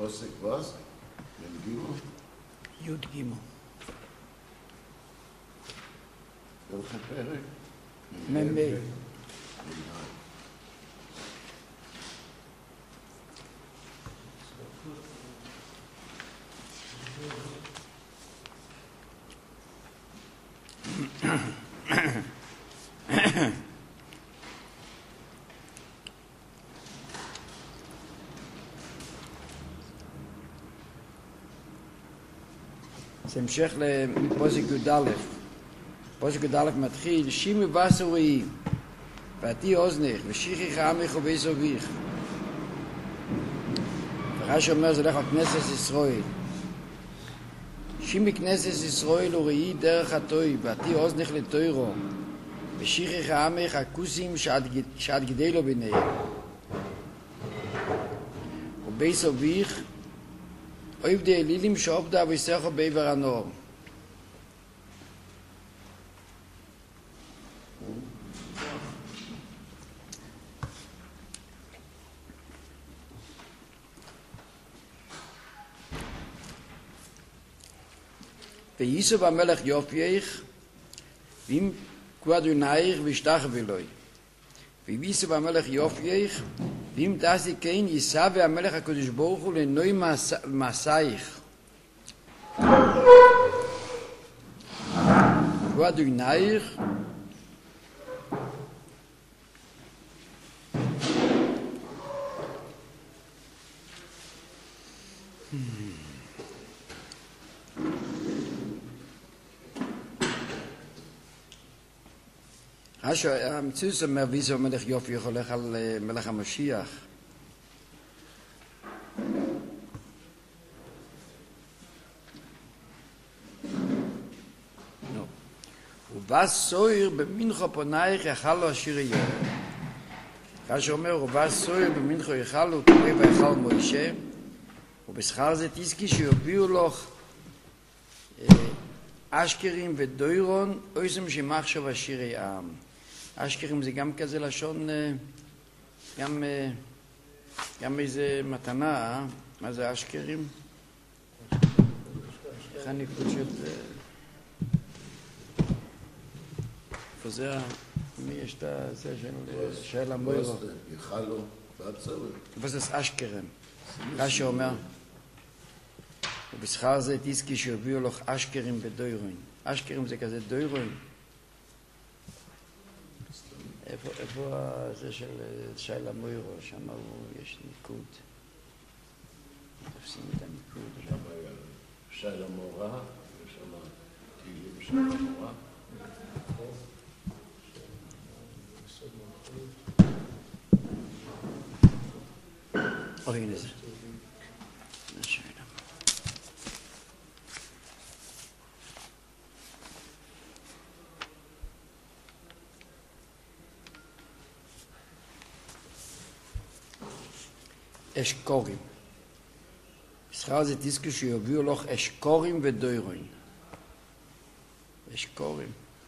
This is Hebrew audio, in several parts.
פוסק was? גימו? יוד גימו. welke פרק? ממי. זה המשך לפוסק י"א. פוסק י"א מתחיל, שימי בסורי, ועתי אוזנך, ושיחיך עמך ובייס אביך. ורש"י אומר, זה הולך על כנסת ישראל. שימי כנסת ישראל וראי דרך התוי, ועתי אוזנך לתוירו, ושיחיך עמך הכוסים שעד גדלו ביניהם. ובייס אביך, אויב די אלילים שעובדה ויסחו בעבר הנור. וייסוב המלך יופייך, ואם כבדו נאיך ושתח ולוי. וייסוב המלך יופייך, ואם תעשי כן יישא והמלך הקדוש ברוך הוא לנוי מעשייך. כבדו נאיך, המציאות אומר ויסוב המלך יופייך הולך על מלך המשיח. ובא סויר במנחו פונייך יאכל לו השיר יום. רש"י אומר, ובא סויר במנחו יאכל לו קורא ויאכל מוישה, ובשכר זה תזכי שיוביאו לך אשכרים ודוירון, אויסם שמחשב השירי העם. אשכרים זה גם כזה לשון, גם איזה מתנה, מה זה אשכרים? איך אני קודשת? איפה זה, מי יש את זה של המוירו? יחלו בעצרת. איפה זה אשכרם? רש"י אומר, ובשכר זה תזכי שיוביאו לך אשכרים ודוירון. אשכרים זה כזה דוירון. איפה זה של שייל המוירו? שם יש ניקוד. תופסים את הניקוד. שם היה שייל המורה, ושם תהילים של המורה. הנה זה. אשקורים. בשכר זה תזכו שיוביאו לך אשקורים ודוירוין. אשקורים.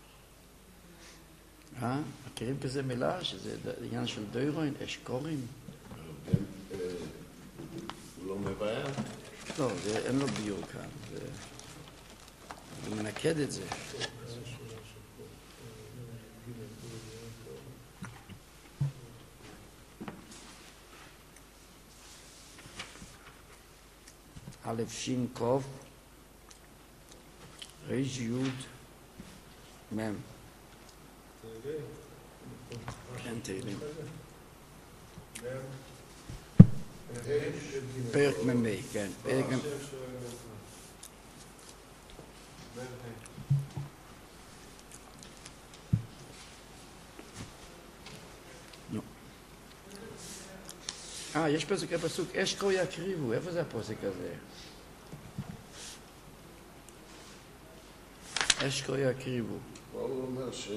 מכירים כזה מילה שזה עניין של דוירוין? אשקורים? הוא לא מבאר? לא, אין לו ביור כאן. הוא מנקד את זה. א' שין קוף ריש יוד מם כן תהילים פרק ממי כן פרק ממי יש פסוק אשכו יקריבו, איפה זה הפוסק הזה? אשכו יקריבו. פה הוא אומר ש...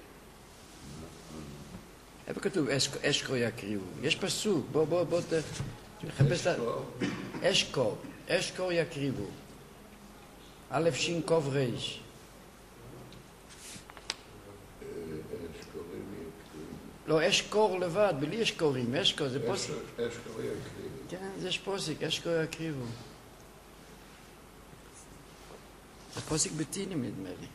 איפה כתוב אשכו יקריבו? יש פסוק, בוא תחפש את... אשכו יקריבו. א' שין קוף ריש. אשכורים יקריבו. לא, אש קור לבד, בלי אש קורים, אש קור, זה פוסק. אש קור יקריבו. כן, זה יש פוסק, אש קור יקריבו. זה פוסק בתהילים נדמה לי.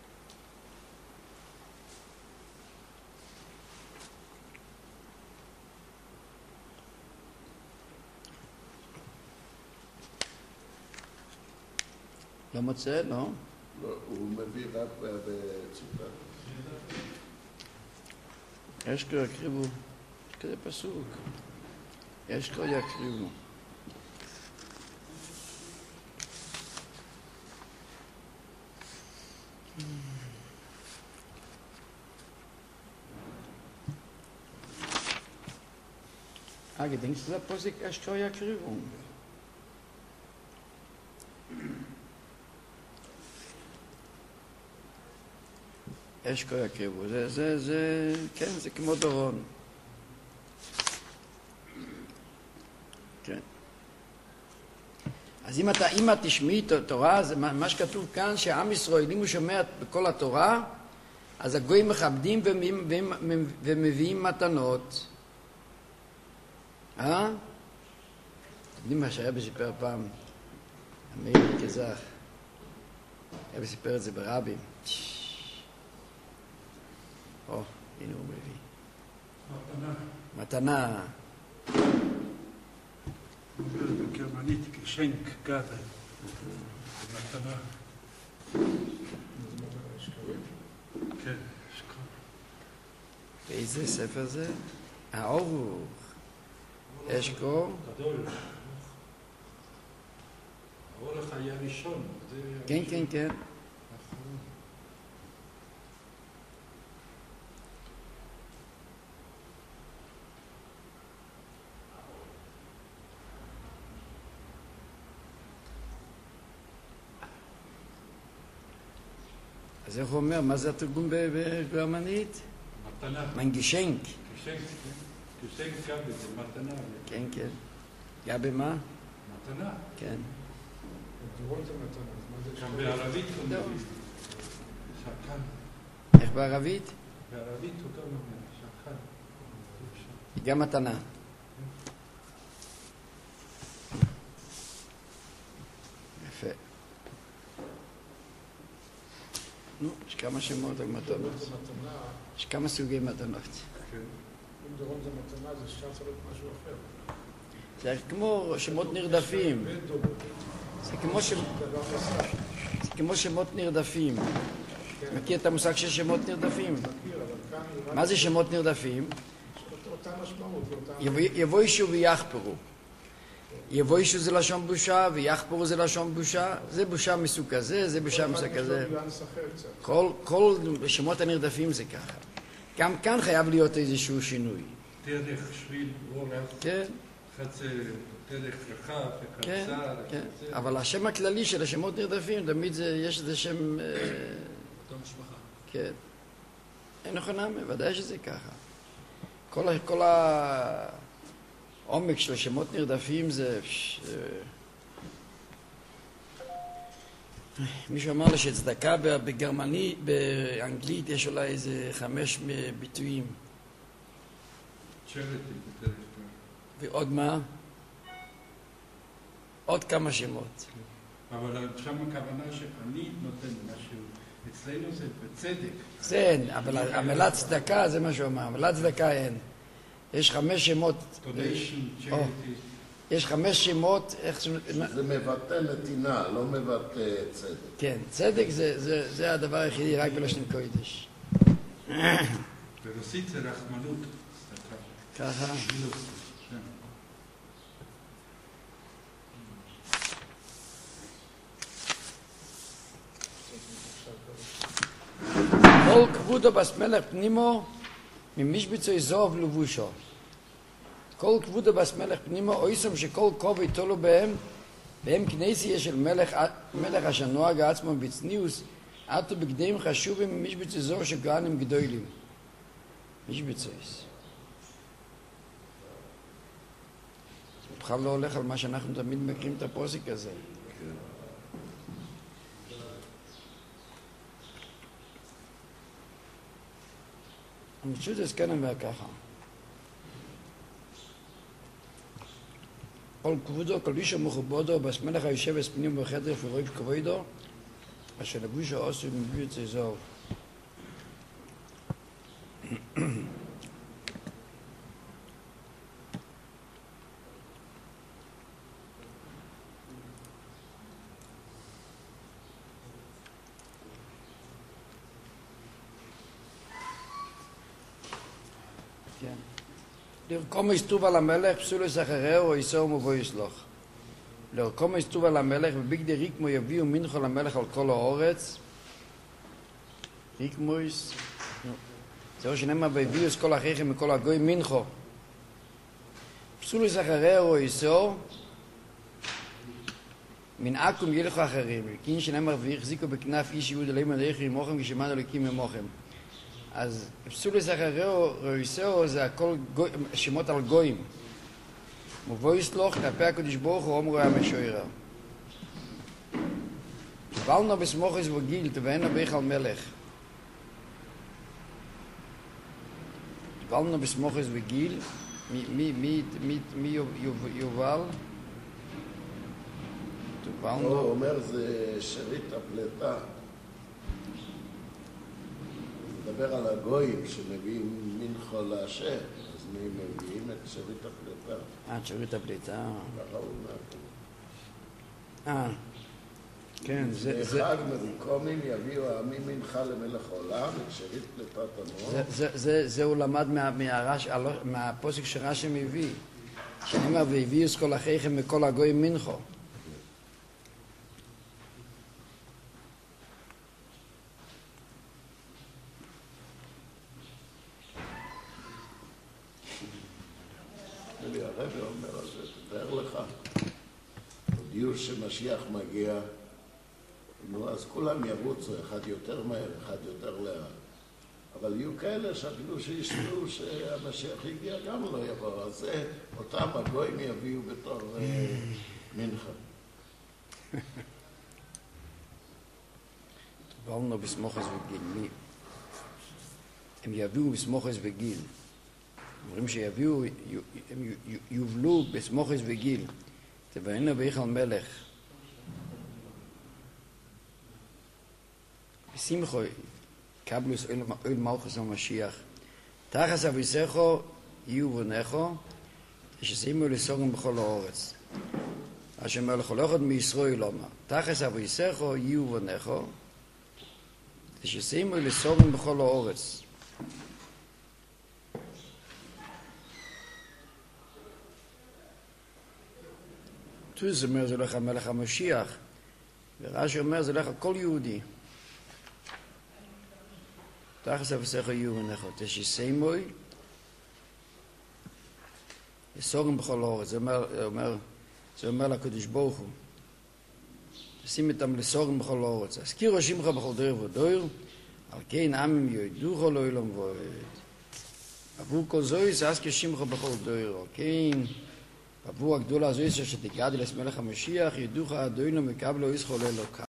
לא מוצא, לא? לא, הוא מביא רק בציטה. אש קור יקריבו, יש כזה פסוק. אש קור יקריבו. gedenkst du da Posik Ash Koya Krivum? אש כל יקריבו, כן, זה כמו דורון. כן. אז אם את תשמעי את התורה, זה מה שכתוב כאן, שהעם ישראל, אם הוא שומע בכל התורה, אז הגויים מכבדים ומביאים מתנות. אתם יודעים מה שהיה בסיפר פעם? המאיר כזך. היה בסיפר את זה ברבים. או, הנה הוא מביא. מתנה. בגרמנית כשנק גאדה. מתנה. כן, שקול. באיזה ספר זה? האורוך. אשקו. גדול. האורך היה ראשון. כן, כן, כן. אז איך הוא אומר? מה זה התרגום בגרמנית? מתנה. מנגישנק. כשנק גם בזה, מתנה. כן, כן. גם במה? מתנה. כן. גם בערבית הוא מביא. שקן. איך בערבית? בערבית הוא גם אומר, שקן. גם מתנה. יפה. נו, יש כמה שמות על מתנות. יש כמה סוגי מתנות. אם דורון זה מתנה, זה אפשר להיות משהו אחר. זה כמו שמות נרדפים. זה כמו שמות נרדפים. מכיר את המושג של שמות נרדפים? מה זה שמות נרדפים? אותה משמעות. יבוישו ויחפרו. יבוישו זה לשון בושה, ויחפרו זה לשון בושה. זה בושה מסוג כזה, זה בושה מסוג כזה. כל שמות הנרדפים זה ככה. גם כאן חייב להיות איזשהו שינוי. דרך, שביל, אורח, כן, חצר, דרך רחב, כן, קצר. כן. אבל השם הכללי של השמות נרדפים, תמיד יש איזה שם... אותו משפחה. כן. אין נכונה, ודאי שזה ככה. כל העומק של השמות נרדפים זה... מישהו אמר לי שצדקה בגרמנית, באנגלית יש אולי איזה 5 ביטויים. צ'רטי בדרך כלל. ועוד מה? עוד כמה שמות. אבל שם הכוונה שאני נותן משהו. אצלנו זה בצדק. זה אין, אבל המילה צדקה זה מה שהוא אמר. המילה צדקה אין. יש 5 שמות. donation, charity. יש 5 שמות. זה מבטא נתינה, לא מבטא צדק. כן, צדק זה הדבר היחידי רק בלשון קודש. ברוסית זה רחמנות. ככה. כל כבודו בסמלך פנימו ממשבצו זוב לבושו. כל כבודו בסמלך פנימו אויסום שכל כובד תולו בהם כנסיה של מלך אשר נוהג עצמו בצניעוס עטו בגדיהם חשובים ממשבצו זוב שגאנים גדולים. משבצויס. זה בכלל לא הולך על מה שאנחנו תמיד מכירים את הפוסק הזה. המציאות זה כן אומר ככה. כל כבודו, כל איש המכובדו, בסמלך היושב וספנים בחדר ורואים כבודו, אשר לבושו עושו מביא את זהו. כן. לרקום הסטוב על המלך, פסולוס אחריהו, איסור מבוא יסלוח. לרקום הסטוב על המלך, וביגדי ריקמו יביאו מנחו למלך על כל האורץ. ריקמויס. זהו שנאמר, והביאו את כל אחיכם מכל הגוי מנחו. פסולוס אחריהו, איסור. מנעקום ילכו אחרים. וכין שנאמר, והחזיקו בכנף איש יהוד אלוהים עליכם עמוכם, כשמען אלוקים עמוכם. אז פסולוס אחריהו ראיסהו זה הכל שמות על גויים. מבוא יסלוח כלפי הקדוש ברוך הוא אומרו המשורר. קיבלנו בסמוכס וגיל תבואנו ביך על מלך. קיבלנו בסמוכס וגיל. מי יובל? הוא אומר זה שארית הפלטה. מדבר על הגויים שמביאים מנחו להשם, אז מי מביאים את שארית הפלטה? שארית הפלטה. ככה הוא אומר. כן, זה... אחד מריקומים יביאו העמים מנחה למלך העולם, את שארית פלטת עמו. זה הוא למד מהפוסק שרש"י מביא. שנאמר, והביאו את כל אחיכם מכל הגויים מנחו. הרב אומר על זה, תתאר לך, הודיעו שמשיח מגיע, נו, אז כולם ירוצו, אחד יותר מהר, אחד יותר לאט. אבל יהיו כאלה שאפילו שישמעו שהמשיח הגיע גם לא יבוא, אז זה אותם הגויים יביאו בתור מנחה. תבואנו בסמוכס וגיל. הם יביאו בסמוכס וגיל. אומרים שיביאו, הם יובלו בסמוכס וגיל. תבואנו ביך על מלך. בשמחו, קבלוס אוהל מלכוס המשיח. תחס אביסכו יהיו בונכו, ששימו לסורים בכל האורץ. אשר אומר לכל אחד מישראל אומר, תחס אביסכו יהיו בונכו, ששימו לסורים בכל האורץ. תוז אומר זה הולך המלך המשיח, ורש"י אומר זה הולך על כל יהודי. תחס אביסכו יהיו בונכו, תשימוי לסורים בכל האורץ. זה אומר לקדוש ברוך הוא, תשים אותם לסורים בכל האורץ. הזכירו שמך בכל דור ודור, על כן עמים ידעוך לעולם ועד. עבור כל זויס אזכיר שמך בכל דור, על כן עבור הגדולה זויס שתגעדי למלך המשיח, ידעוך אדונו מקבלו ישכו לאלוקה.